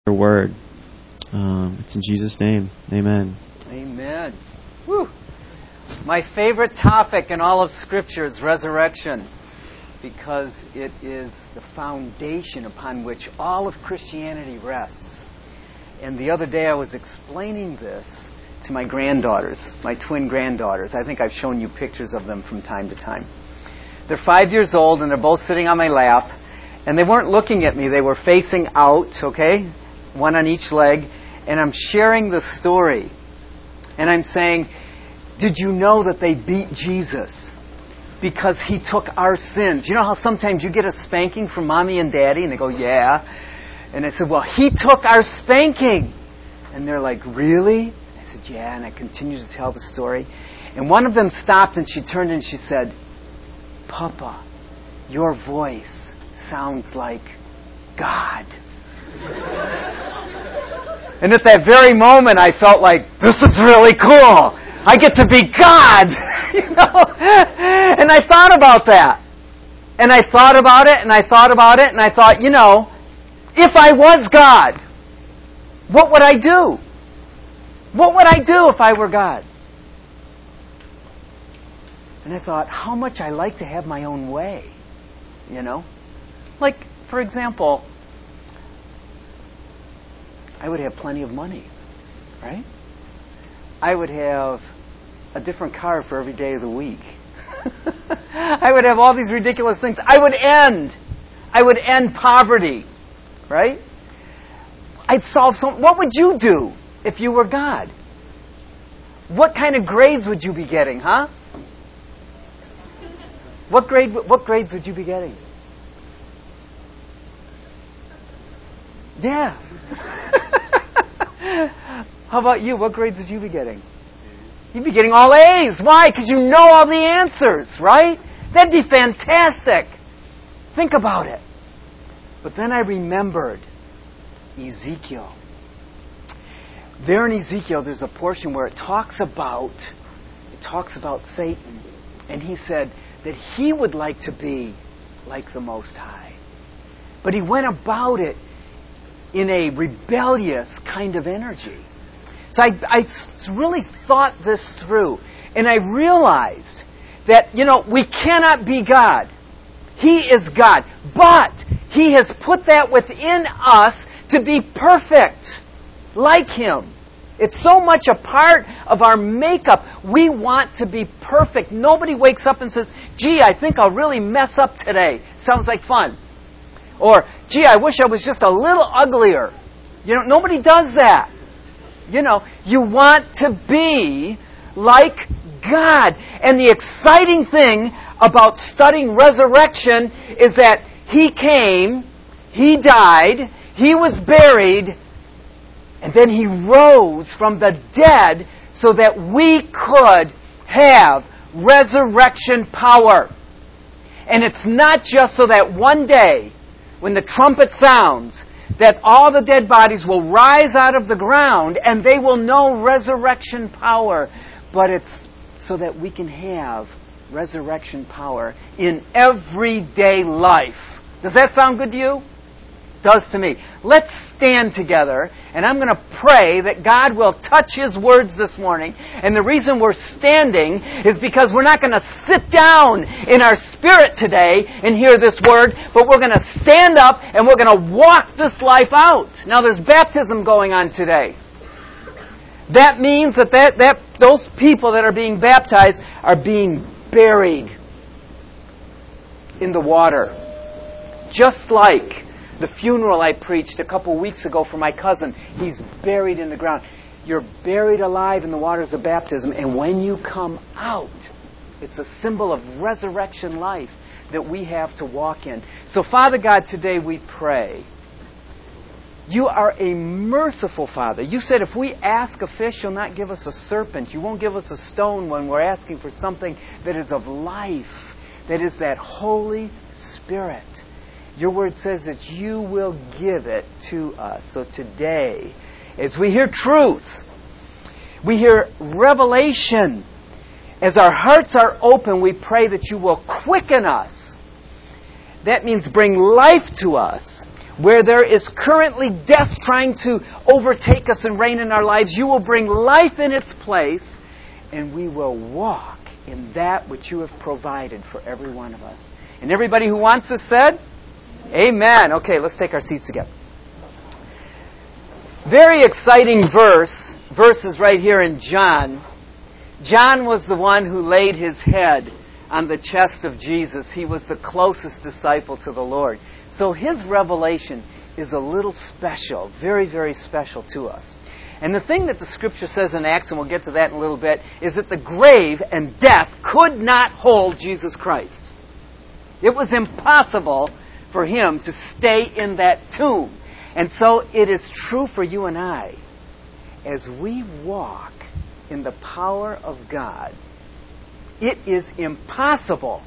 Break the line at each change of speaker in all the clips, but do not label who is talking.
Your word. It's in Jesus' name. Amen.
Amen. Woo. My favorite topic in all of Scripture is resurrection, because it is the foundation upon which all of Christianity rests. And the other day I was explaining this to my granddaughters, my twin granddaughters. I think I've shown you pictures of them from time to time. They're 5 years old, and they're both sitting on my lap. And they weren't looking at me. They were facing out, okay? One on each leg. And I'm sharing the story. And I'm saying, did you know that they beat Jesus? Because He took our sins. You know how sometimes you get a spanking from Mommy and Daddy? And they go, yeah. And I said, well, He took our spanking. And they're like, really? I said, yeah. And I continued to tell the story. And one of them stopped, and she turned and she said, Papa, your voice sounds like God. And at that very moment, I felt like, this is really cool. I get to be God. You know? And I thought about that. And I thought about it, and I thought about it, and I thought, you know, if I was God, what would I do? What would I do if I were God? And I thought, how much I like to have my own way, you know? Like, for example, I would have plenty of money, right? I would have a different car for every day of the week. I would have all these ridiculous things. I would end poverty, right? I'd solve some. What would you do if you were God? What kind of grades would you be getting, huh? What grades would you be getting? Yeah. How about you? What grades would you be getting? You'd be getting all A's. Why? Because you know all the answers, right? That'd be fantastic. Think about it. But then I remembered Ezekiel. There in Ezekiel, there's a portion where it talks about Satan. And he said that he would like to be like the Most High. But he went about it in a rebellious kind of energy. So I really thought this through. And I realized that, you know, we cannot be God. He is God. But He has put that within us to be perfect, like Him. It's so much a part of our makeup. We want to be perfect. Nobody wakes up and says, gee, I think I'll really mess up today. Sounds like fun. Or, gee, I wish I was just a little uglier. You know, nobody does that. You know, you want to be like God. And the exciting thing about studying resurrection is that He came, He died, He was buried, and then He rose from the dead so that we could have resurrection power. And it's not just so that one day, when the trumpet sounds, that all the dead bodies will rise out of the ground and they will know resurrection power. But it's so that we can have resurrection power in everyday life. Does that sound good to you? Does to me. Let's stand together, and I'm going to pray that God will touch His words this morning. And the reason we're standing is because we're not going to sit down in our spirit today and hear this word, but we're going to stand up and we're going to walk this life out. Now there's baptism going on today. That means that those people that are being baptized are being buried in the water. Just like the funeral I preached a couple weeks ago for my cousin. He's buried in the ground. You're buried alive in the waters of baptism. And when you come out, it's a symbol of resurrection life that we have to walk in. So, Father God, today we pray. You are a merciful Father. You said if we ask a fish, You'll not give us a serpent. You won't give us a stone when we're asking for something that is of life, that is that Holy Spirit. Your word says that You will give it to us. So today, as we hear truth, we hear revelation, as our hearts are open, we pray that You will quicken us. That means bring life to us. where there is currently death trying to overtake us and reign in our lives, you will bring life in its place, and we will walk in that which you have provided for every one of us. And everybody who wants this said, amen. Okay, let's take our seats again. Very exciting verses right here in John. John was the one who laid his head on the chest of Jesus. He was the closest disciple to the Lord. So his revelation is a little special, very, very special to us. And the thing that the Scripture says in Acts, and we'll get to that in a little bit, is that the grave and death could not hold Jesus Christ. It was impossible for him to stay in that tomb. And so it is true for you and I. As we walk in the power of God, it is impossible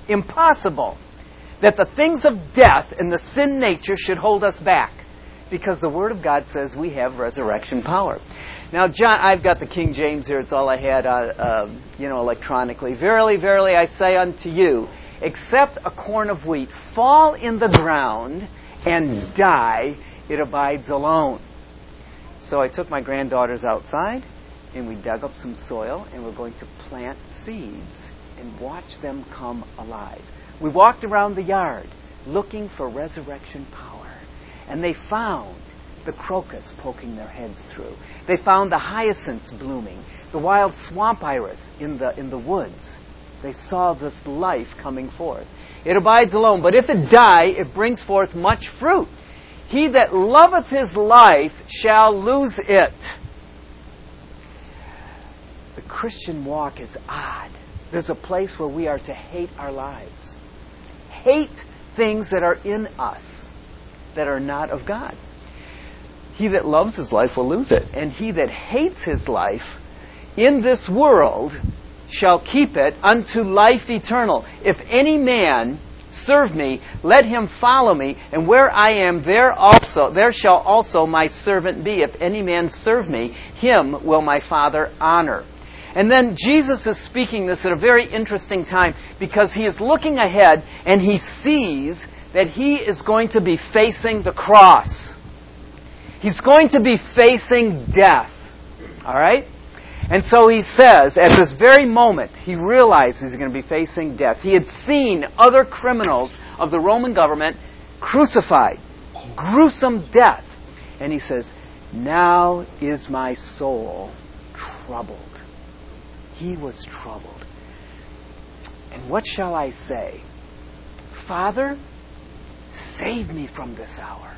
that the things of death and the sin nature should hold us back, because the Word of God says we have resurrection power. Now, John, I've got the King James here. It's all I had, electronically. Verily, verily, I say unto you, except a corn of wheat fall in the ground and die, it abides alone. So I took my granddaughters outside, and we dug up some soil, and we're going to plant seeds and watch them come alive. We walked around the yard looking for resurrection power, and they found the crocus poking their heads through. They found the hyacinths blooming, the wild swamp iris in the woods. They saw this life coming forth. It abides alone, but if it die, it brings forth much fruit. He that loveth his life shall lose it. The Christian walk is odd. There's a place where we are to hate our lives. Hate things that are in us that are not of God. He that loves his life will lose it. And he that hates his life in this world shall keep it unto life eternal. If any man serve me, let him follow me, and where I am, there shall also my servant be. If any man serve me, him will my Father honor. And then Jesus is speaking this at a very interesting time, because he is looking ahead and he sees that he is going to be facing the cross. He's going to be facing death. All right? And so he says, at this very moment, he realizes he's going to be facing death. He had seen other criminals of the Roman government crucified. Gruesome death. And he says, now is my soul troubled. He was troubled. And what shall I say? Father, save me from this hour.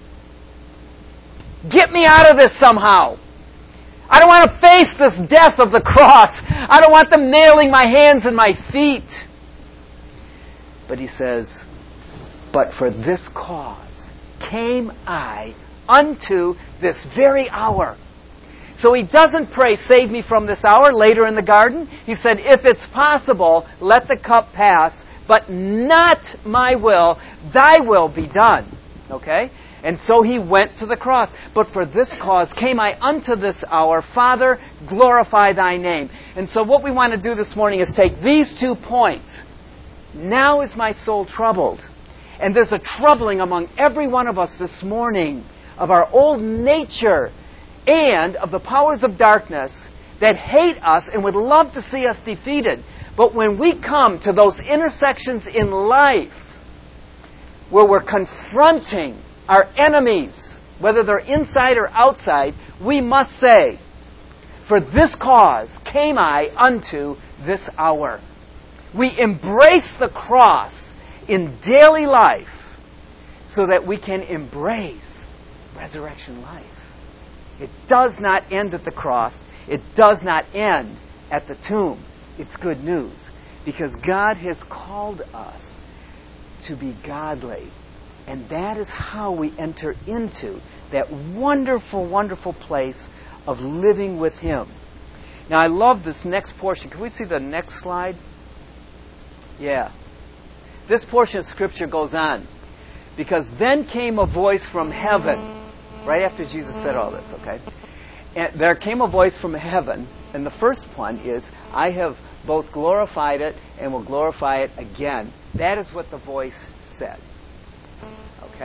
Get me out of this somehow. I don't want to face this death of the cross. I don't want them nailing my hands and my feet. But he says, but for this cause came I unto this very hour. So he doesn't pray, save me from this hour, later in the garden. He said, if it's possible, let the cup pass, but not my will, thy will be done. Okay? And so he went to the cross. But for this cause came I unto this hour. Father, glorify thy name. And so what we want to do this morning is take these 2 points. Now is my soul troubled. And there's a troubling among every one of us this morning of our old nature and of the powers of darkness that hate us and would love to see us defeated. But when we come to those intersections in life where we're confronting our enemies, whether they're inside or outside, we must say, for this cause came I unto this hour. We embrace the cross in daily life so that we can embrace resurrection life. It does not end at the cross. It does not end at the tomb. It's good news, because God has called us to be godly. And that is how we enter into that wonderful, wonderful place of living with Him. Now, I love this next portion. Can we see the next slide? Yeah. This portion of Scripture goes on. Because then came a voice from heaven. Right after Jesus said all this, okay? And there came a voice from heaven. And the first one is, I have both glorified it and will glorify it again. That is what the voice said. Okay?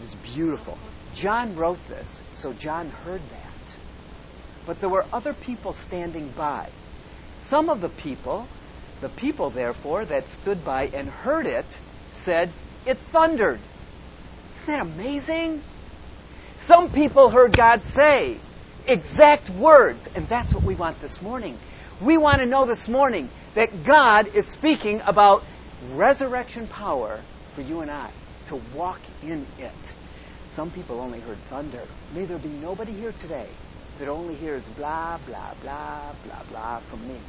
It was beautiful. John wrote this, so John heard that. But there were other people standing by. Some of the people therefore that stood by and heard it, said, "It thundered." Isn't that amazing? Some people heard God say exact words, and that's what we want this morning. We want to know this morning that God is speaking about resurrection power for you and I, to walk in it. Some people only heard thunder. May there be nobody here today that only hears blah, blah, blah, blah, blah from me.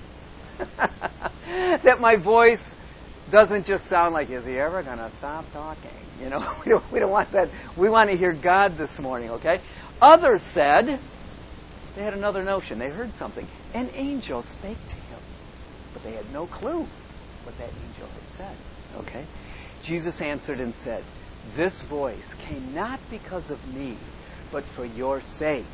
That my voice doesn't just sound like, is he ever going to stop talking? You know, we don't want that. We want to hear God this morning, okay? Others said, they had another notion. They heard something. An angel spake to him. But they had no clue what that angel had said, okay? Jesus answered and said, "This voice came not because of me, but for your sake.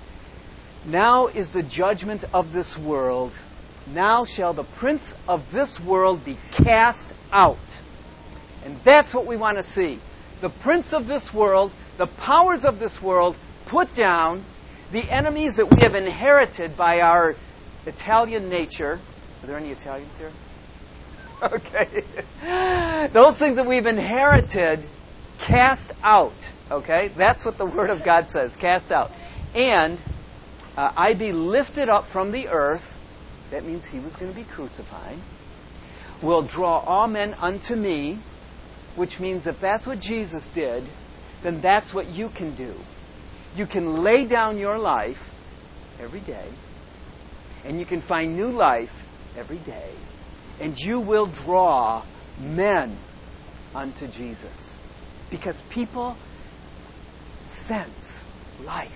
Now is the judgment of this world. Now shall the prince of this world be cast out." And that's what we want to see. The prince of this world, the powers of this world, put down. The enemies that we have inherited by our Italian nature. Are there any Italians here? Okay. Those things that we've inherited, cast out. Okay? That's what the Word of God says. Cast out. And I be lifted up from the earth. That means he was going to be crucified. Will draw all men unto me. Which means if that's what Jesus did, then that's what you can do. You can lay down your life every day. And you can find new life every day. And you will draw men unto Jesus. Because people sense life.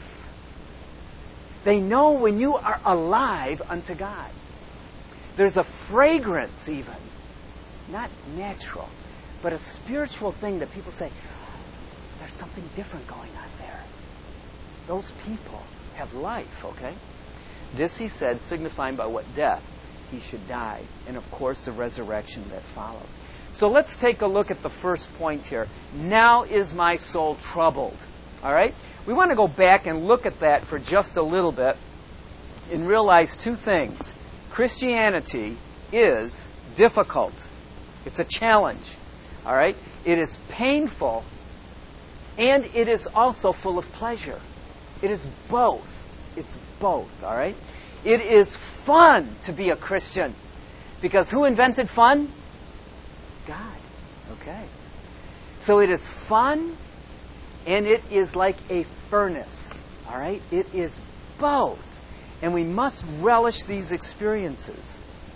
They know when you are alive unto God. There's a fragrance even. Not natural, but a spiritual thing that people say, there's something different going on there. Those people have life, okay? This, he said, signifying by what death he should die. And, of course, the resurrection that followed. So let's take a look at the first point here. Now is my soul troubled. All right? We want to go back and look at that for just a little bit and realize two things. Christianity is difficult. It's a challenge. All right? It is painful, and it is also full of pleasure. It is both. It's both, all right? It is fun to be a Christian. Because who invented fun? God. Okay. So it is fun, and it is like a furnace. All right? It is both. And we must relish these experiences.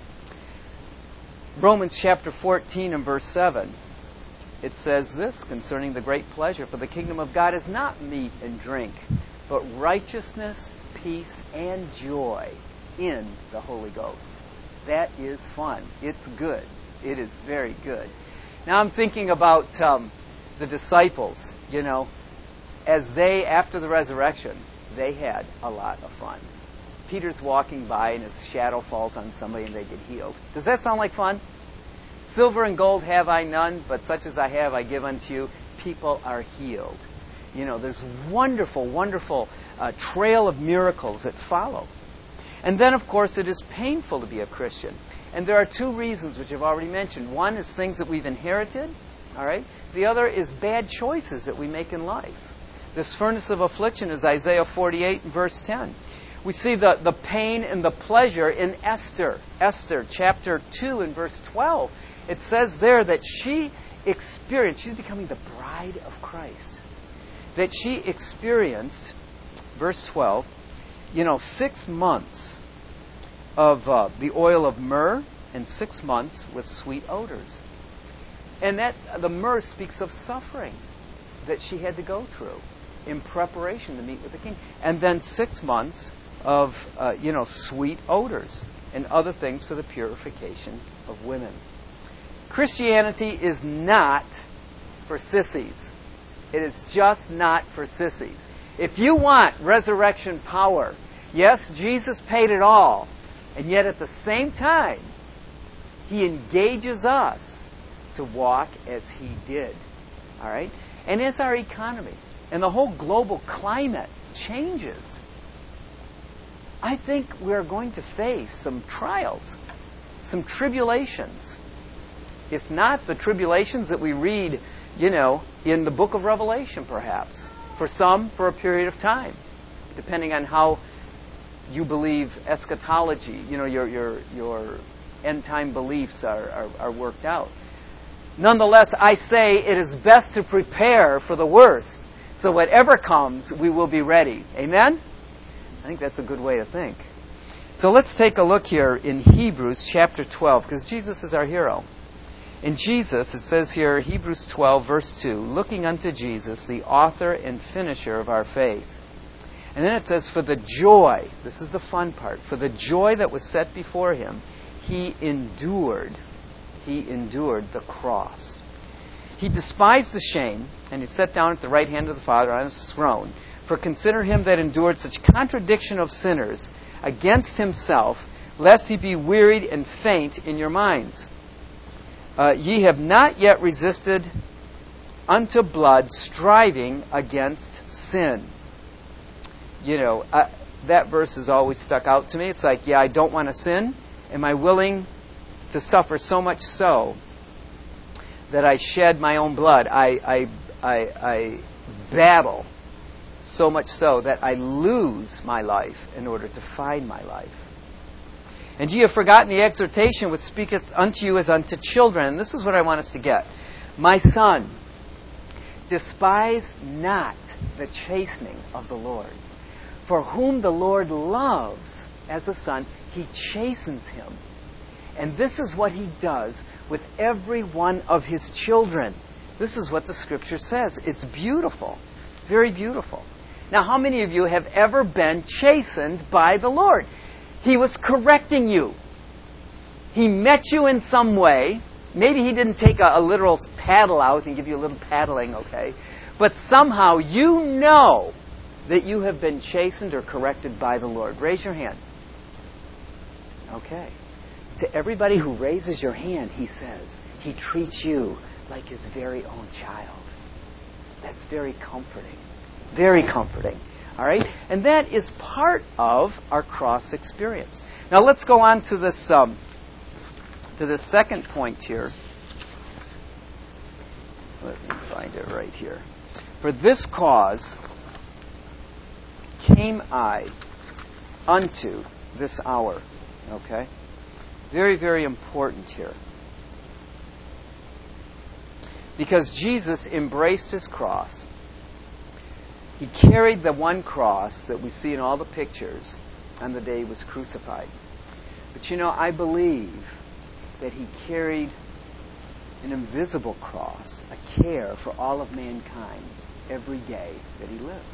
Romans chapter 14 and verse 7. It says this concerning the great pleasure. For the kingdom of God is not meat and drink, but righteousness, peace, and joy in the Holy Ghost. That is fun. It's good. It is very good. Now I'm thinking about the disciples, you know, as they, after the resurrection, they had a lot of fun. Peter's walking by and his shadow falls on somebody and they get healed. Does that sound like fun? Silver and gold have I none, but such as I have I give unto you. People are healed. You know, there's wonderful, wonderful trail of miracles that follow. And then, of course, it is painful to be a Christian. And there are two reasons, which I've already mentioned. One is things that we've inherited. All right? The other is bad choices that we make in life. This furnace of affliction is Isaiah 48 and verse 10. We see the pain and the pleasure in Esther. Esther chapter 2 and verse 12. It says there that she experienced, she's becoming the bride of Christ. That she experienced, verse 12, 6 months of the oil of myrrh and 6 months with sweet odors. And that the myrrh speaks of suffering that she had to go through in preparation to meet with the king. And then 6 months of, sweet odors and other things for the purification of women. Christianity is not for sissies. It is just not for sissies. If you want resurrection power, yes, Jesus paid it all. And yet at the same time, He engages us to walk as He did. All right? And as our economy and the whole global climate changes, I think we're going to face some trials, some tribulations. If not the tribulations that we read, in the book of Revelation, perhaps. For some, for a period of time, depending on how you believe eschatology, your end-time beliefs are worked out. Nonetheless, I say it is best to prepare for the worst, so whatever comes, we will be ready. Amen? I think that's a good way to think. So let's take a look here in Hebrews chapter 12, because Jesus is our hero. In Jesus, it says here, Hebrews 12, verse 2, looking unto Jesus, the author and finisher of our faith. And then it says, for the joy, this is the fun part, for the joy that was set before him, he endured the cross. He despised the shame, and he sat down at the right hand of the Father on his throne. For consider him that endured such contradiction of sinners against himself, lest he be wearied and faint in your minds. Ye have not yet resisted unto blood, striving against sin. That verse has always stuck out to me. It's like, I don't want to sin. Am I willing to suffer so much so that I shed my own blood? I battle so much so that I lose my life in order to find my life. And ye have forgotten the exhortation which speaketh unto you as unto children. And this is what I want us to get. My son, despise not the chastening of the Lord. For whom the Lord loves as a son, he chastens him. And this is what he does with every one of his children. This is what the Scripture says. It's beautiful. Very beautiful. Now, how many of you have ever been chastened by the Lord? He was correcting you. He met you in some way. Maybe he didn't take a literal paddle out and give you a little paddling, okay? But somehow you know that you have been chastened or corrected by the Lord. Raise your hand. Okay. To everybody who raises your hand, he says, he treats you like his very own child. That's very comforting. Very comforting. All right? And that is part of our cross experience. Now let's go on to this second point here. Let me find it right here. For this cause came I unto this hour. Okay? Very, very important here. Because Jesus embraced his cross. He carried the one cross that we see in all the pictures on the day he was crucified. But I believe that he carried an invisible cross, a care for all of mankind every day that he lived.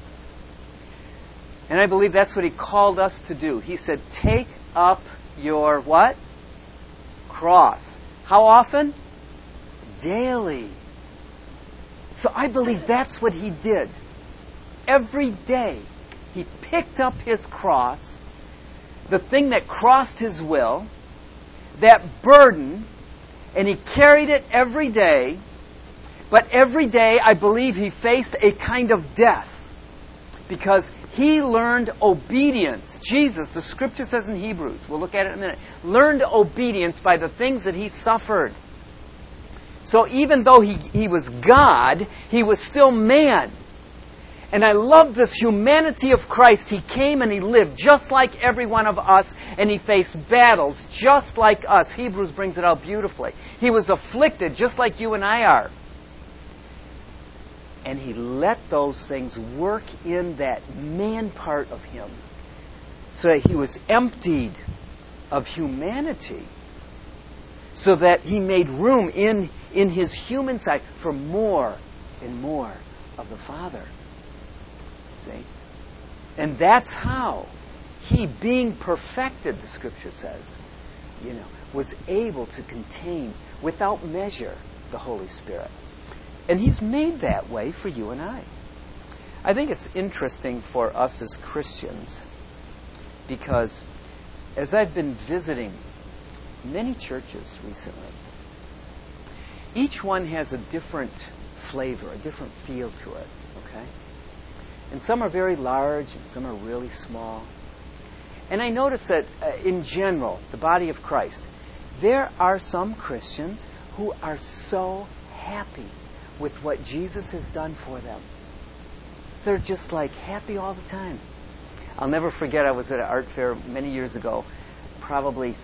And I believe that's what he called us to do. He said, take up your what? Cross. How often? Daily. So I believe that's what he did. Every day he picked up his cross, the thing that crossed his will, that burden, and he carried it every day. But every day I believe he faced a kind of death because he learned obedience. Jesus, the Scripture says in Hebrews, we'll look at it in a minute, learned obedience by the things that he suffered. So even though he was God, he was still man. And I love this humanity of Christ. He came and he lived just like every one of us, and he faced battles just like us. Hebrews brings it out beautifully. He was afflicted just like you and I are. And he let those things work in that man part of him, so that he was emptied of humanity, so that he made room in his human side for more and more of the Father. See? And that's how he, being perfected, the Scripture says, was able to contain without measure the Holy Spirit. And he's made that way for you and I. I think it's interesting for us as Christians because as I've been visiting many churches recently, each one has a different flavor, a different feel to it. Okay? And some are very large, and some are really small. And I notice that in general, the body of Christ, there are some Christians who are so happy with what Jesus has done for them. They're just like happy all the time. I'll never forget, I was at an art fair many years ago, probably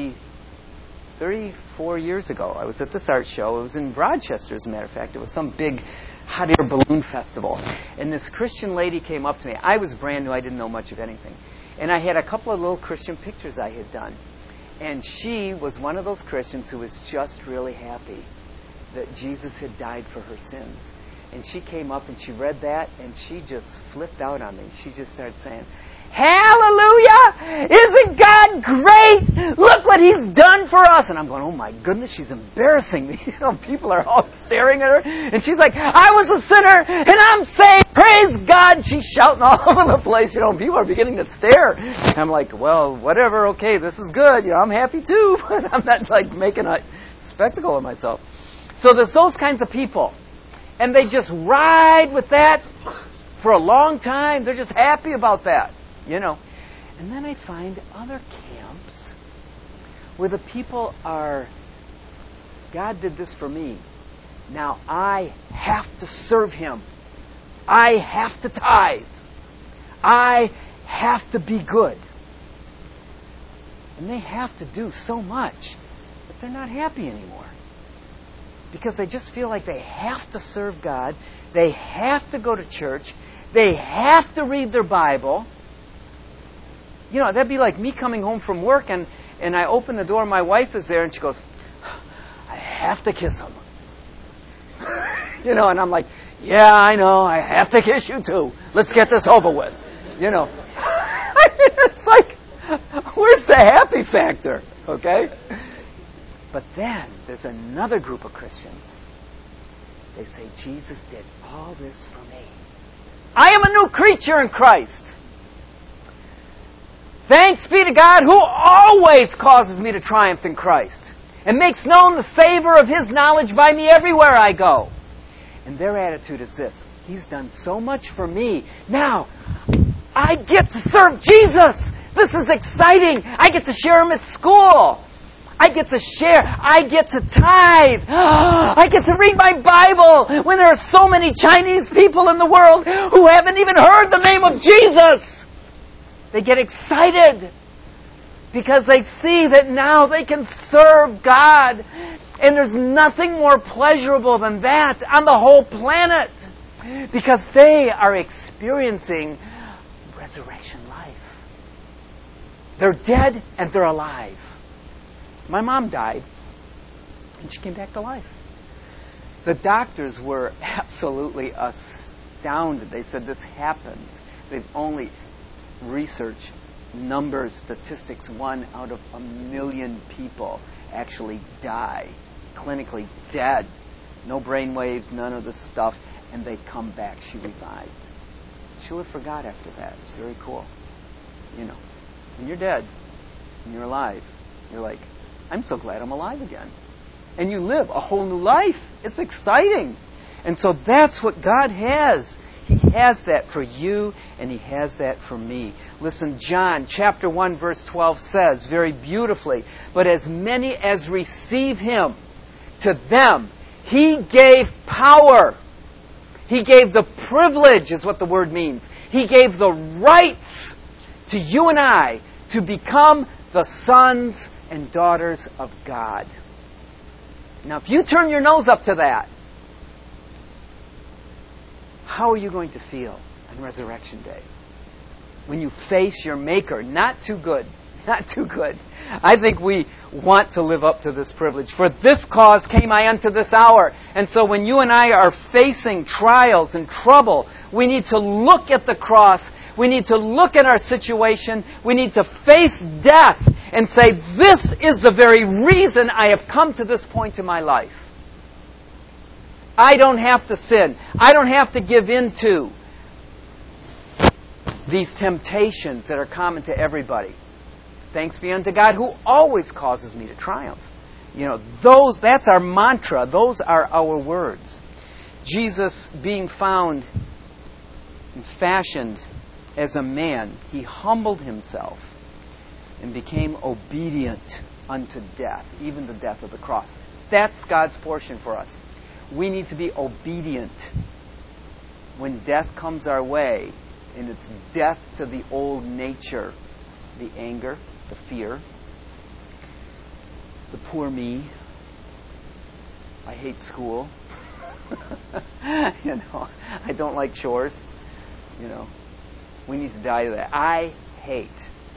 34 years ago. I was at this art show. It was in Rochester, as a matter of fact. It was some big hot air balloon festival. And this Christian lady came up to me. I was brand new. I didn't know much of anything. And I had a couple of little Christian pictures I had done. And she was one of those Christians who was just really happy that Jesus had died for her sins. And she came up and she read that and she just flipped out on me. She just started saying, "Hallelujah! Isn't God great? Look what He's done for us." And I'm going, oh my goodness, she's embarrassing me. People are all staring at her. And she's like, "I was a sinner and I'm saved. Praise God." She's shouting all over the place. People are beginning to stare. I'm like, well, whatever. Okay, this is good. I'm happy too. But I'm not like making a spectacle of myself. So there's those kinds of people. And they just ride with that for a long time. They're just happy about that, And then I find other camps where the people are, God did this for me. Now I have to serve Him. I have to tithe. I have to be good. And they have to do so much, but they're not happy anymore. Because they just feel like they have to serve God. They have to go to church. They have to read their Bible. That'd be like me coming home from work and I open the door and my wife is there and she goes, "I have to kiss him." And I'm like, "Yeah, I know. I have to kiss you too. Let's get this over with." It's like, where's the happy factor? Okay? But then there's another group of Christians. They say, Jesus did all this for me. I am a new creature in Christ. Thanks be to God who always causes me to triumph in Christ and makes known the savor of His knowledge by me everywhere I go. And their attitude is this: He's done so much for me. Now, I get to serve Jesus. This is exciting. I get to share Him at school. I get to share. I get to tithe. I get to read my Bible when there are so many Chinese people in the world who haven't even heard the name of Jesus. They get excited because they see that now they can serve God. And there's nothing more pleasurable than that on the whole planet, because they are experiencing resurrection life. They're dead and they're alive. My mom died, and she came back to life. The doctors were absolutely astounded. They said, this happens. They've only researched numbers, statistics. 1 out of 1 million people actually die, clinically dead. No brain waves, none of this stuff, and they come back. She revived. She lived for God after that. It's very cool. When you're dead and you're alive, you're like, I'm so glad I'm alive again. And you live a whole new life. It's exciting. And so that's what God has. He has that for you, and He has that for me. Listen, John chapter 1, verse 12 says very beautifully, "But as many as receive Him, to them He gave power." He gave the privilege, is what the word means. He gave the rights to you and I to become the sons and daughters of God. Now, if you turn your nose up to that, how are you going to feel on Resurrection Day? When you face your Maker, not too good. Not too good. I think we want to live up to this privilege. For this cause came I unto this hour. And so when you and I are facing trials and trouble, we need to look at the cross. We need to look at our situation. We need to face death and say, this is the very reason I have come to this point in my life. I don't have to sin. I don't have to give in to these temptations that are common to everybody. Thanks be unto God who always causes me to triumph. That's our mantra. Those are our words. Jesus, being found and fashioned as a man, he humbled himself and became obedient unto death, even the death of the cross. That's God's portion for us. We need to be obedient when death comes our way, and it's death to the old nature, the anger, the fear, the poor me. I hate school. I don't like chores. We need to die to that. I hate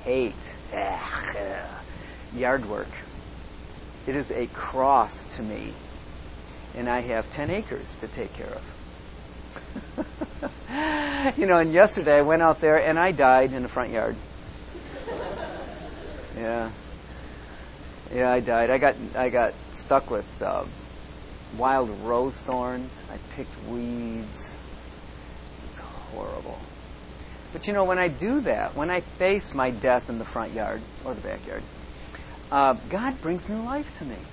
yard work. It is a cross to me. And I have 10 acres to take care of. And yesterday I went out there and I died in the front yard. Yeah, I died. I got stuck with wild rose thorns. I picked weeds. It's horrible. But when I do that, when I face my death in the front yard or the backyard, God brings new life to me.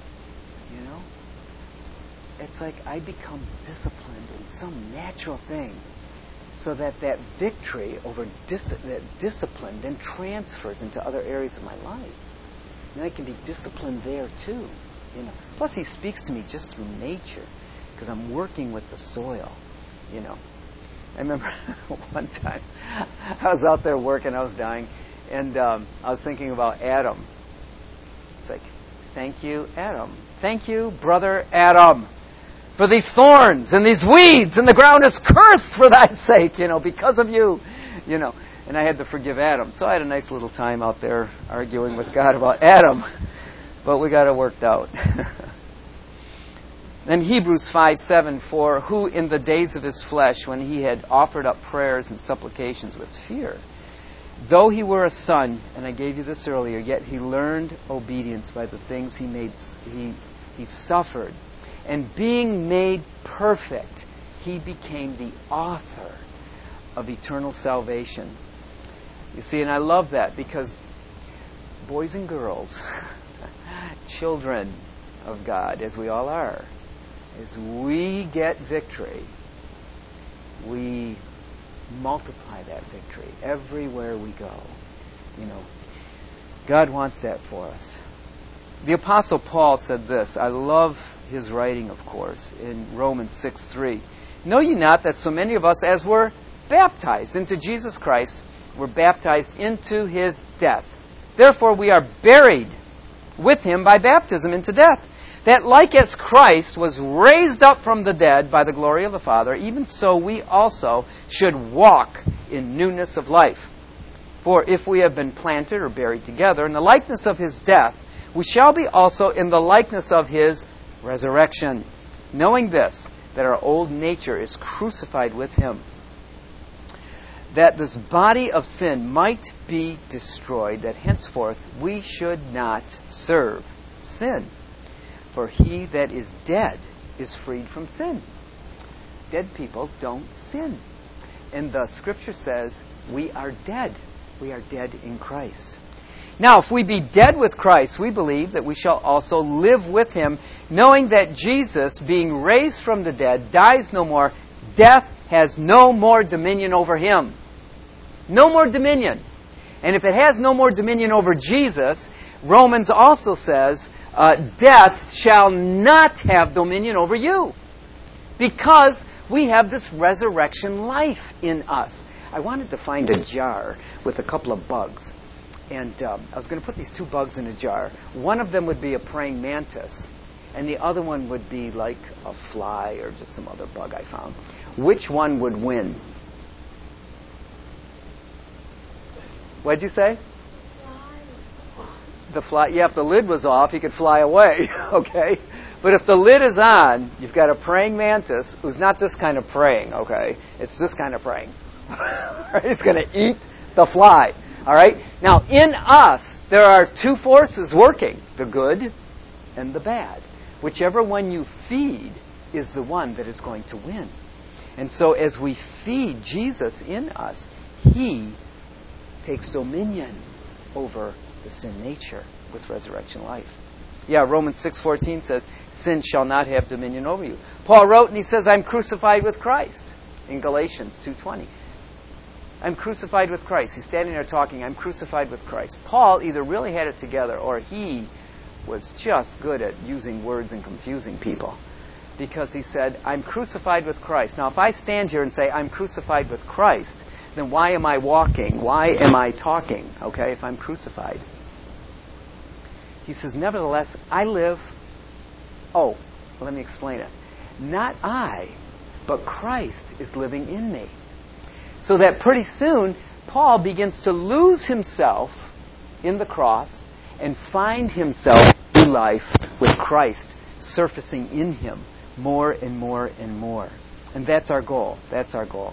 It's like I become disciplined in some natural thing, so that victory over that discipline then transfers into other areas of my life. And I can be disciplined there too. Plus, He speaks to me just through nature, because I'm working with the soil. I remember one time I was out there working, I was dying, and I was thinking about Adam. It's like, thank you, Adam. Thank you, brother Adam, for these thorns and these weeds, and the ground is cursed for thy sake, because of you, And I had to forgive Adam. So I had a nice little time out there arguing with God about Adam, but we got it worked out. Then Hebrews 5:7, for who in the days of his flesh, when he had offered up prayers and supplications with fear, though he were a son, and I gave you this earlier, yet he learned obedience by the things he suffered. And being made perfect, he became the author of eternal salvation. You see, and I love that, because boys and girls, children of God, as we all are, as we get victory, we multiply that victory everywhere we go. God wants that for us. The Apostle Paul said this. I love his writing, of course, in Romans 6:3. Know ye not that so many of us, as were baptized into Jesus Christ, were baptized into his death? Therefore we are buried with him by baptism into death, that like as Christ was raised up from the dead by the glory of the Father, even so we also should walk in newness of life. For if we have been planted or buried together in the likeness of his death, we shall be also in the likeness of his resurrection. Knowing this, that our old nature is crucified with him, that this body of sin might be destroyed, that henceforth we should not serve sin. For he that is dead is freed from sin. Dead people don't sin. And the Scripture says we are dead. We are dead in Christ. Now, if we be dead with Christ, we believe that we shall also live with him, knowing that Jesus, being raised from the dead, dies no more. Death has no more dominion over him. No more dominion. And if it has no more dominion over Jesus, Romans also says, death shall not have dominion over you. Because we have this resurrection life in us. I wanted to find a jar with a couple of bugs. And I was going to put these two bugs in a jar. One of them would be a praying mantis, and the other one would be like a fly or just some other bug I found. Which one would win? What'd you say? The fly. Yeah, if the lid was off, he could fly away. Okay? But if the lid is on, you've got a praying mantis who's not this kind of praying, okay? It's this kind of praying. It's going to eat the fly. All right? Now, in us, there are two forces working, the good and the bad. Whichever one you feed is the one that is going to win. And so as we feed Jesus in us, he takes dominion over the sin nature with resurrection life. Romans 6:14 says, sin shall not have dominion over you. Paul wrote and he says, I'm crucified with Christ in Galatians 2:20. I'm crucified with Christ. He's standing there talking, I'm crucified with Christ. Paul either really had it together or he was just good at using words and confusing people. Because he said, I'm crucified with Christ. Now, if I stand here and say, I'm crucified with Christ, then why am I walking? Why am I talking? Okay, if I'm crucified. He says, nevertheless, I live. Oh, let me explain it. Not I, but Christ is living in me. So that pretty soon, Paul begins to lose himself in the cross and find himself in life with Christ surfacing in him more and more and more. And that's our goal. That's our goal.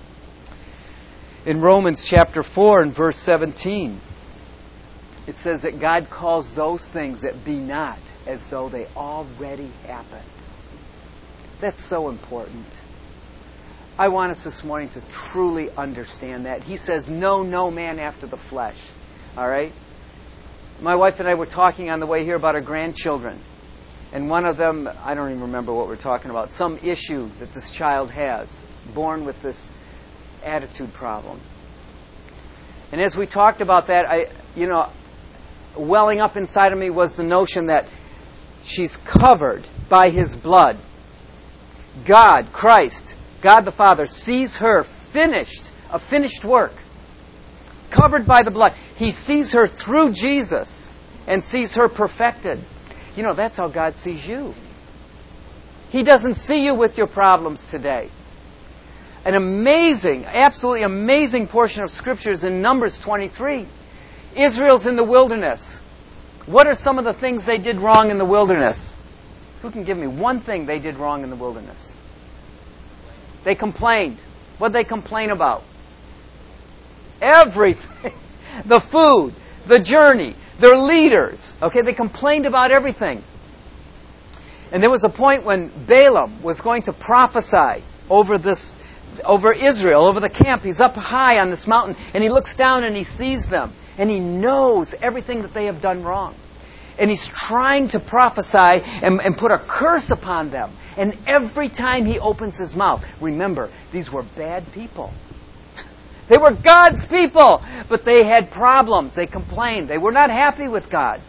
In Romans chapter 4 and verse 17, it says that God calls those things that be not as though they already happened. That's so important. I want us this morning to truly understand that. He says, no man after the flesh. All right? My wife and I were talking on the way here about our grandchildren. And one of them, I don't even remember what we're talking about, some issue that this child has, born with this attitude problem. And as we talked about that, welling up inside of me was the notion that she's covered by His blood. God, Christ, God the Father, sees her finished, a finished work, covered by the blood. He sees her through Jesus and sees her perfected. That's how God sees you. He doesn't see you with your problems today. An amazing, absolutely amazing portion of Scripture is in Numbers 23. Israel's in the wilderness. What are some of the things they did wrong in the wilderness? Who can give me one thing they did wrong in the wilderness? They complained. What did they complain about? Everything. The food, the journey, their leaders. Okay, they complained about everything. And there was a point when Balaam was going to prophesy over Israel, over the camp. He's up high on this mountain, and he looks down and he sees them. And he knows everything that they have done wrong. And he's trying to prophesy and put a curse upon them. And every time he opens his mouth, remember, these were bad people. They were God's people, but they had problems. They complained. They were not happy with God.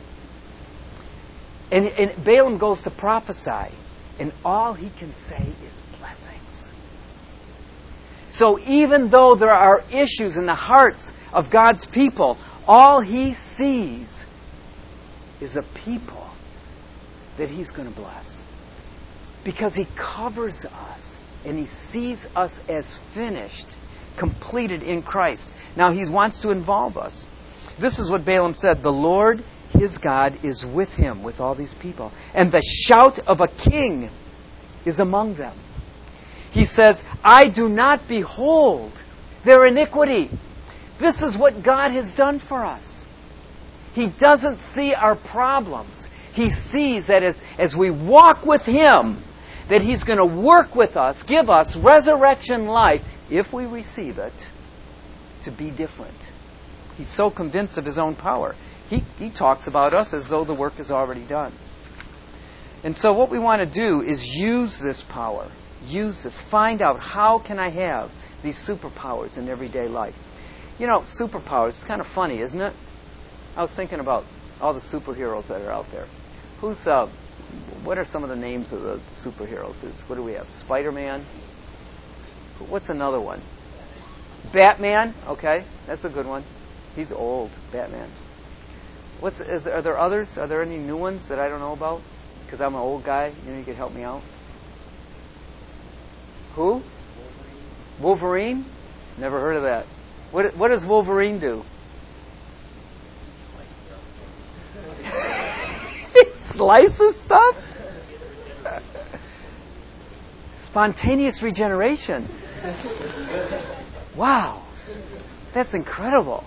And Balaam goes to prophesy, and all he can say is blessings. So even though there are issues in the hearts of God's people, all he sees is a people that he's going to bless. Because he covers us, and he sees us as finished, completed in Christ. Now, he wants to involve us. This is what Balaam said. The Lord, his God, is with him, with all these people. And the shout of a king is among them. He says, I do not behold their iniquity. This is what God has done for us. He doesn't see our problems. He sees that as we walk with him, that he's going to work with us, give us resurrection life, if we receive it, to be different. He's so convinced of his own power. He talks about us as though the work is already done. And so what we want to do is use this power. Find out, how can I have these superpowers in everyday life? Superpowers, it's kind of funny, isn't it? I was thinking about all the superheroes that are out there. What are some of the names of the superheroes? What do we have? Spider-Man? What's another one? Batman? Okay, that's a good one. He's old, Batman. Are there others? Are there any new ones that I don't know about? Because I'm an old guy. You could help me out. Who? Wolverine? Never heard of that. What does Wolverine do? He slices stuff? Spontaneous regeneration. Wow. That's incredible.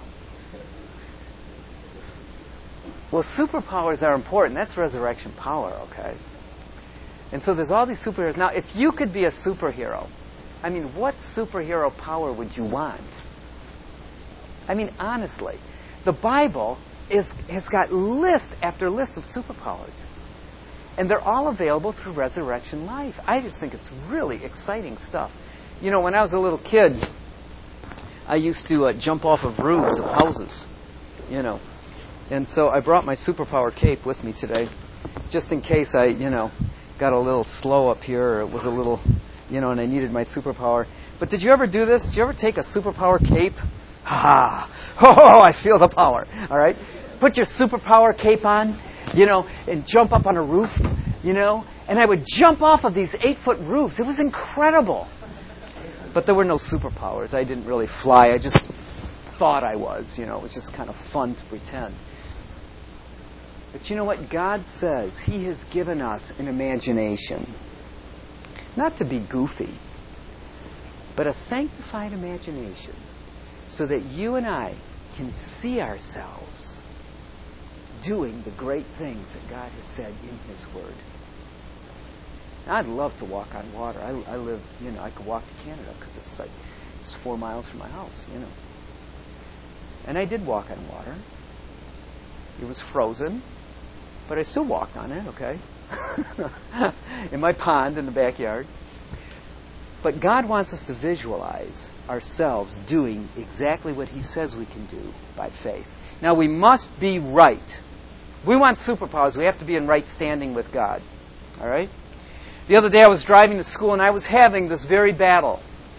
Well, superpowers are important. That's resurrection power, okay? And so there's all these superheroes. Now, if you could be a superhero, what superhero power would you want? Honestly, the Bible has got list after list of superpowers. And they're all available through Resurrection Life. I just think it's really exciting stuff. You know, when I was a little kid, I used to jump off of roofs of houses, you know. And so I brought my superpower cape with me today, just in case I, got a little slow up here, or it was a little, and I needed my superpower. But did you ever do this? Did you ever take a superpower cape? Oh, I feel the power. All right? Put your superpower cape on, and jump up on a roof, and I would jump off of these 8-foot roofs. It was incredible. But there were no superpowers. I didn't really fly. I just thought I was, It was just kind of fun to pretend. But you know what? God says He has given us an imagination. Not to be goofy, but a sanctified imagination, so that you and I can see ourselves doing the great things that God has said in His Word. Now, I'd love to walk on water. I live, I could walk to Canada because it's 4 miles from my house, And I did walk on water. It was frozen, but I still walked on it, okay? In my pond in the backyard. But God wants us to visualize ourselves doing exactly what He says we can do by faith. Now, we must be right. If we want superpowers, we have to be in right standing with God. All right? The other day I was driving to school and I was having this very battle.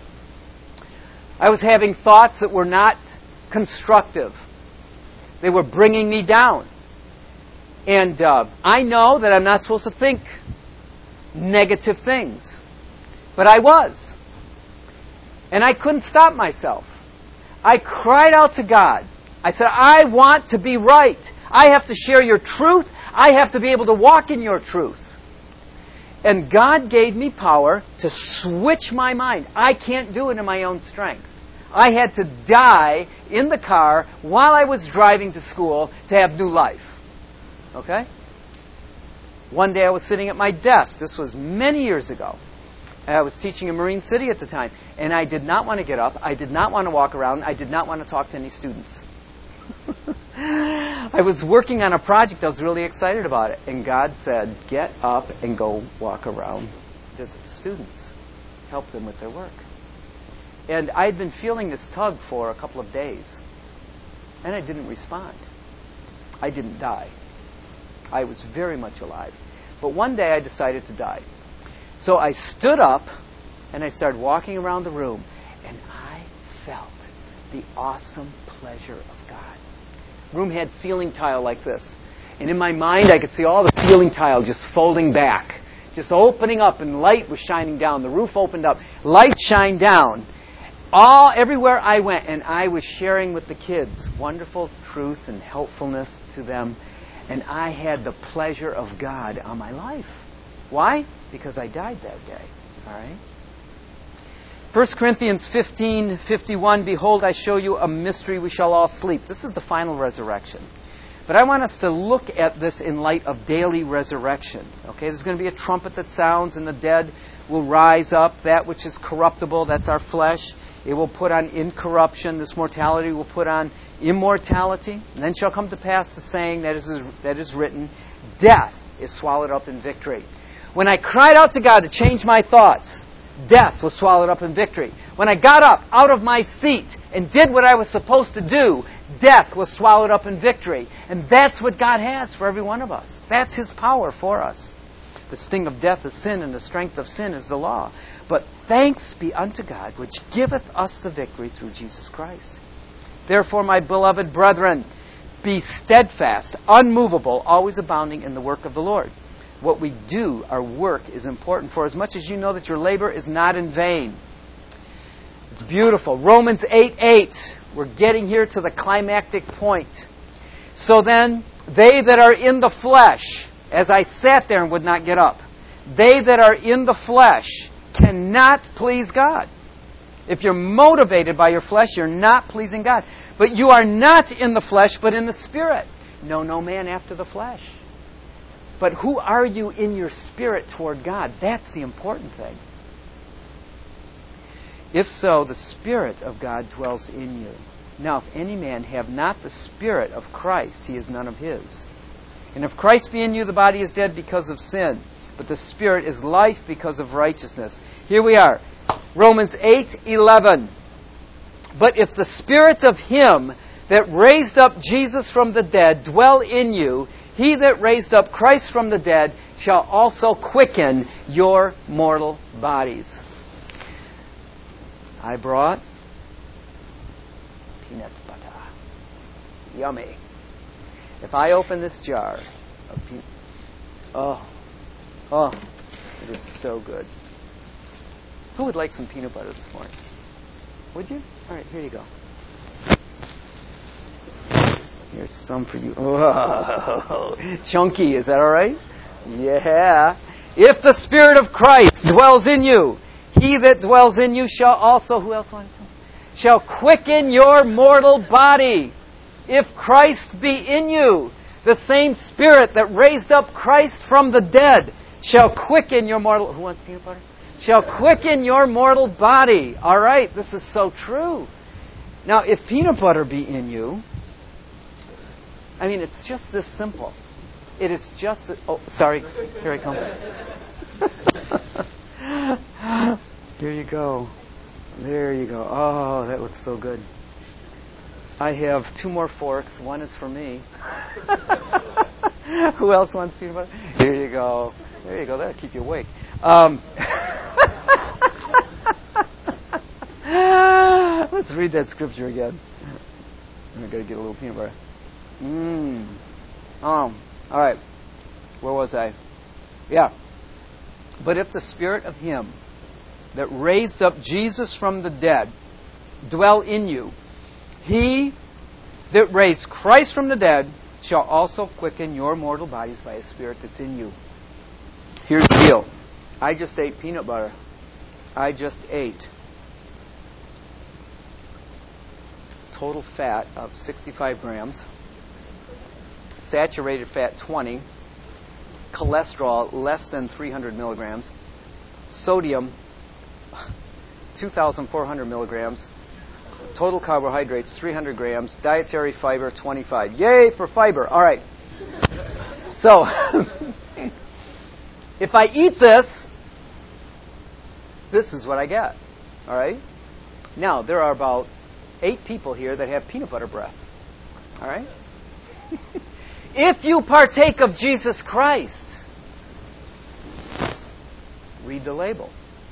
I was having thoughts that were not constructive. They were bringing me down. And I know that I'm not supposed to think negative things. But I was. And I couldn't stop myself. I cried out to God. I said, I want to be right. I have to share your truth. I have to be able to walk in your truth. And God gave me power to switch my mind. I can't do it in my own strength. I had to die in the car while I was driving to school to have new life. Okay? One day I was sitting at my desk. This was many years ago. I was teaching in Marine City at the time. And I did not want to get up. I did not want to walk around. I did not want to talk to any students. I was working on a project. I was really excited about it. And God said, get up and go walk around. Visit the students. Help them with their work. And I had been feeling this tug for a couple of days. And I didn't respond. I didn't die. I was very much alive. But one day I decided to die. So I stood up and I started walking around the room. And I felt the awesome pleasure of God. The room had ceiling tile like this. And in my mind I could see all the ceiling tile just folding back. Just opening up, and light was shining down. The roof opened up. Light shined down. Everywhere I went, and I was sharing with the kids wonderful truth and helpfulness to them. And I had the pleasure of God on my life. Why? Because I died that day. All right? 1 Corinthians 15:51, behold, I show you a mystery, we shall all sleep. This is the final resurrection. But I want us to look at this in light of daily resurrection. Okay, there's going to be a trumpet that sounds, and the dead will rise up. That which is corruptible, that's our flesh. It will put on incorruption. This mortality will put on immortality. And then shall come to pass the saying that is written, death is swallowed up in victory. When I cried out to God to change my thoughts, death was swallowed up in victory. When I got up out of my seat and did what I was supposed to do, death was swallowed up in victory. And that's what God has for every one of us. That's His power for us. The sting of death is sin, and the strength of sin is the law. But thanks be unto God, which giveth us the victory through Jesus Christ. Therefore, my beloved brethren, be steadfast, unmovable, always abounding in the work of the Lord. What we do, our work, is important, for as much as you know that your labor is not in vain. It's beautiful. Romans 8:8. We're getting here to the climactic point. So then, they that are in the flesh, as I sat there and would not get up, they that are in the flesh cannot please God. If you're motivated by your flesh, you're not pleasing God. But you are not in the flesh, but in the Spirit. Know no man after the flesh. But who are you in your spirit toward God? That's the important thing. If so, the Spirit of God dwells in you. Now, if any man have not the Spirit of Christ, he is none of his. And if Christ be in you, the body is dead because of sin, but the Spirit is life because of righteousness. Here we are. Romans 8:11. But if the Spirit of him that raised up Jesus from the dead dwell in you, he that raised up Christ from the dead shall also quicken your mortal bodies. I brought peanut butter. Yummy. If I open this jar of peanut... Oh, it is so good. Who would like some peanut butter this morning? Would you? All right, here you go. Here's some for you. Oh, chunky, is that all right? Yeah. If the Spirit of Christ dwells in you, he that dwells in you shall also... Who else wants some? Shall quicken your mortal body. If Christ be in you, the same Spirit that raised up Christ from the dead shall quicken your mortal... Who wants peanut butter? Shall quicken your mortal body. All right, this is so true. Now, if peanut butter be in you, I mean, it's just this simple. It is just... Oh, sorry. Here I come. Here you go. There you go. Oh, that looks so good. I have 2 more forks. One is for me. Who else wants peanut butter? Here you go. There you go. That'll keep you awake. Let's read that scripture again. I've got to get a little peanut butter. All right. Where was I? Yeah. But if the Spirit of him that raised up Jesus from the dead dwell in you, he that raised Christ from the dead shall also quicken your mortal bodies by his Spirit that's in you. Here's the deal. I just ate peanut butter. I just ate total fat of 65 grams, saturated fat 20, cholesterol less than 300 milligrams, sodium 2,400 milligrams, total carbohydrates 300 grams, dietary fiber 25. Yay for fiber. All right. So, if I eat this, this is what I get. All right? Now, there are about 8 people here that have peanut butter breath. All right? If you partake of Jesus Christ, read the label.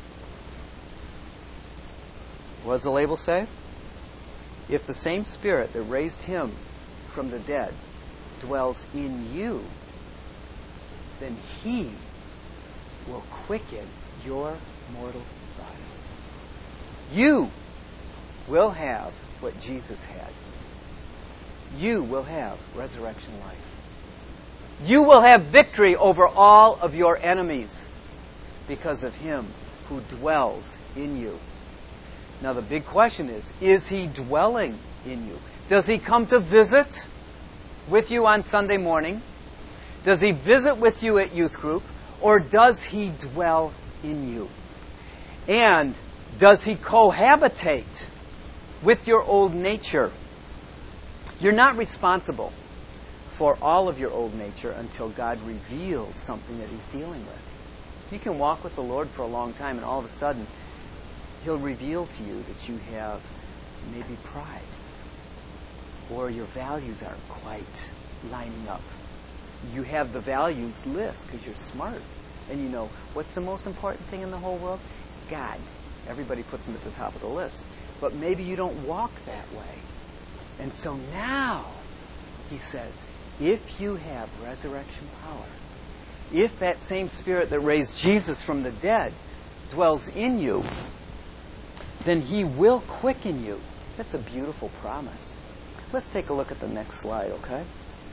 What does the label say? If the same Spirit that raised him from the dead dwells in you, then he will quicken your mortal body. You will have what Jesus had. You will have resurrection life. You will have victory over all of your enemies because of him who dwells in you. Now the big question is he dwelling in you? Does he come to visit with you on Sunday morning? Does he visit with you at youth group? Or does he dwell in you? And does he cohabitate with your old nature? You're not responsible for all of your old nature until God reveals something that he's dealing with. You can walk with the Lord for a long time and all of a sudden he'll reveal to you that you have maybe pride or your values aren't quite lining up. You have the values list because you're smart and you know what's the most important thing in the whole world? God. Everybody puts him at the top of the list. But maybe you don't walk that way. And so now, he says, if you have resurrection power, if that same Spirit that raised Jesus from the dead dwells in you, then he will quicken you. That's a beautiful promise. Let's take a look at the next slide, okay?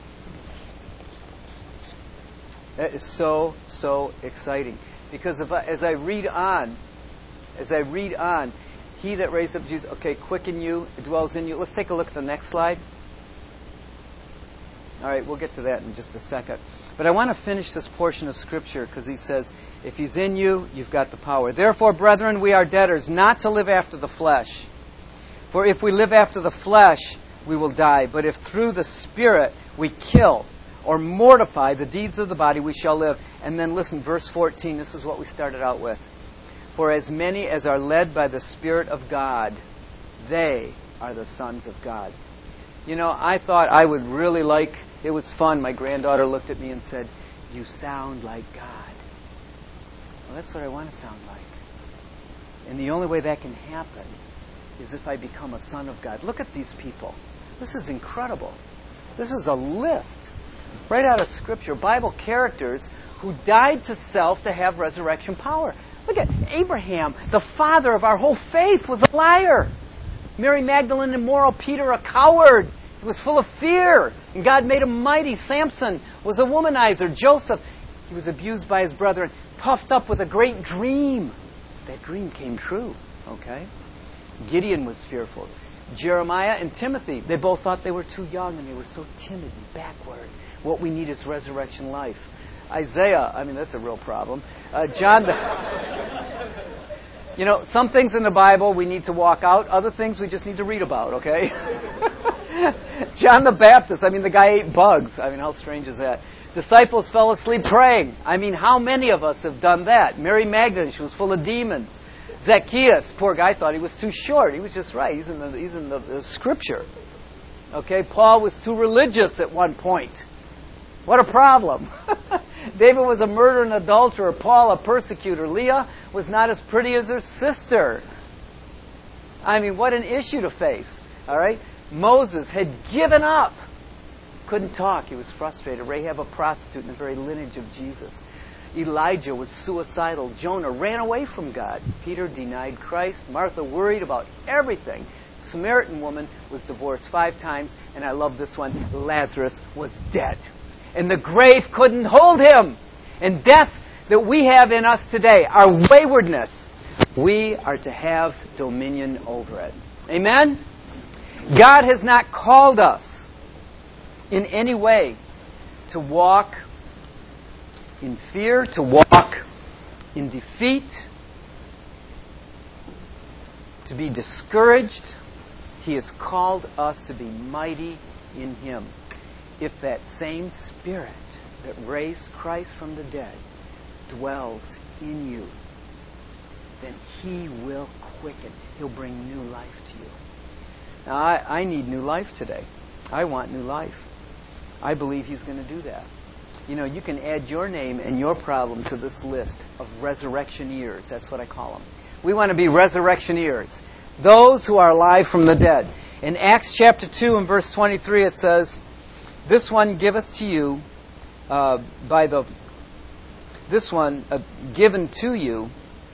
That is so, so exciting. Because as I read on, he that raised up Jesus, okay, quicken you, dwells in you. Let's take a look at the next slide. All right, we'll get to that in just a second. But I want to finish this portion of Scripture because he says, if he's in you, you've got the power. Therefore, brethren, we are debtors not to live after the flesh. For if we live after the flesh, we will die. But if through the Spirit we kill or mortify the deeds of the body, we shall live. And then listen, verse 14, this is what we started out with. For as many as are led by the Spirit of God, they are the sons of God. You know, I thought I would really like, it was fun. My granddaughter looked at me and said, "You sound like God." Well, that's what I want to sound like. And the only way that can happen is if I become a son of God. Look at these people. This is incredible. This is a list right out of Scripture. Bible characters who died to self to have resurrection power. Look at Abraham, the father of our whole faith, was a liar. Mary Magdalene, immoral. Peter, a coward. He was full of fear, and God made him mighty. Samson was a womanizer. Joseph, he was abused by his brethren, puffed up with a great dream. That dream came true, okay? Gideon was fearful. Jeremiah and Timothy, they both thought they were too young, and they were so timid and backward. What we need is resurrection life. Isaiah, I mean, that's a real problem. John, you know, some things in the Bible we need to walk out. Other things we just need to read about, okay? John the Baptist, I mean, the guy ate bugs. I mean, how strange is that? Disciples fell asleep praying. I mean, how many of us have done that? Mary Magdalene, she was full of demons. Zacchaeus, poor guy, thought he was too short. He was just right. He's in the Scripture. Okay, Paul was too religious at one point. What a problem. David was a murderer and adulterer. Paul, a persecutor. Leah was not as pretty as her sister. I mean, what an issue to face. All right? Moses had given up. Couldn't talk. He was frustrated. Rahab, a prostitute in the very lineage of Jesus. Elijah was suicidal. Jonah ran away from God. Peter denied Christ. Martha worried about everything. Samaritan woman was divorced 5 times. And I love this one. Lazarus was dead. And the grave couldn't hold him. And death that we have in us today, our waywardness, we are to have dominion over it. Amen? God has not called us in any way to walk in fear, to walk in defeat, to be discouraged. He has called us to be mighty in Him. If that same Spirit that raised Christ from the dead dwells in you, then He will quicken. He'll bring new life to you. Now, I need new life today. I want new life. I believe He's going to do that. You know, you can add your name and your problem to this list of resurrectioneers. That's what I call them. We want to be resurrectioneers. Those who are alive from the dead. In Acts chapter 2 and verse 23 it says, "This one giveth to you given to you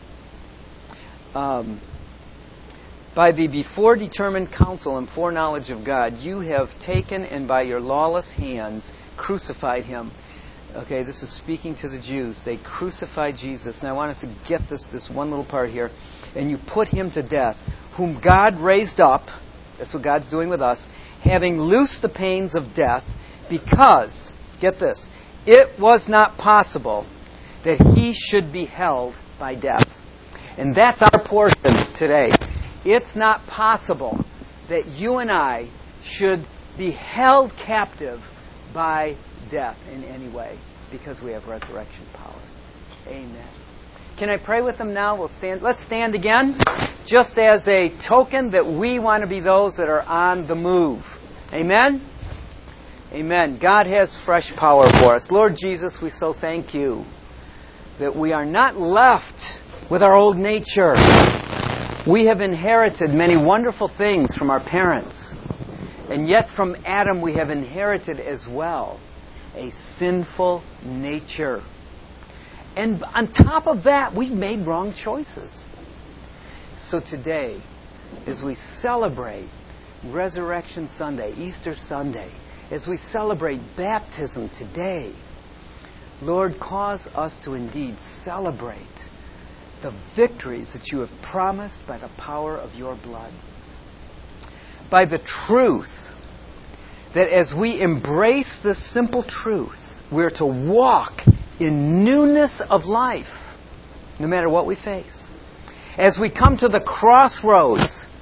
by the before determined counsel and foreknowledge of God, you have taken and by your lawless hands crucified Him." Okay, this is speaking to the Jews. They crucified Jesus. Now I want us to get this one little part here. "And you put Him to death, whom God raised up," that's what God's doing with us, "having loosed the pains of death, because," get this, "it was not possible that He should be held by death." And that's our portion today. It's not possible that you and I should be held captive by death in any way, because we have resurrection power. Amen. Can I pray with them now? Let's stand again, just as a token that we want to be those that are on the move. Amen? Amen. God has fresh power for us. Lord Jesus, we so thank You that we are not left with our old nature. We have inherited many wonderful things from our parents. And yet from Adam we have inherited as well a sinful nature. And on top of that, we've made wrong choices. So today, as we celebrate Resurrection Sunday, Easter Sunday, as we celebrate baptism today, Lord, cause us to indeed celebrate the victories that You have promised by the power of Your blood. By the truth that as we embrace this simple truth, we're to walk in newness of life, no matter what we face. As we come to the crossroads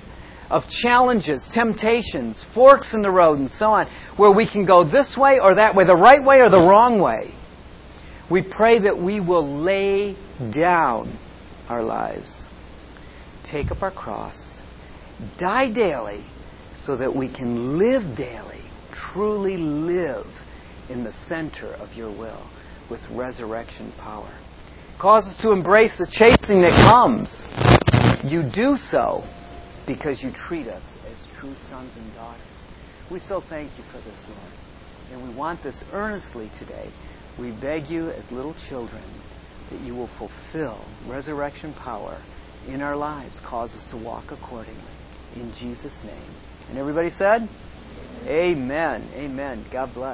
of challenges, temptations, forks in the road, and so on, where we can go this way or that way, the right way or the wrong way. We pray that we will lay down our lives, take up our cross, die daily, so that we can live daily, truly live in the center of your will with resurrection power. Cause us to embrace the chastening that comes. You do so because you treat us as true sons and daughters. We so thank you for this, Lord. And we want this earnestly today. We beg you as little children that you will fulfill resurrection power in our lives. Cause us to walk accordingly. In Jesus' name. And everybody said? Amen. Amen. God bless.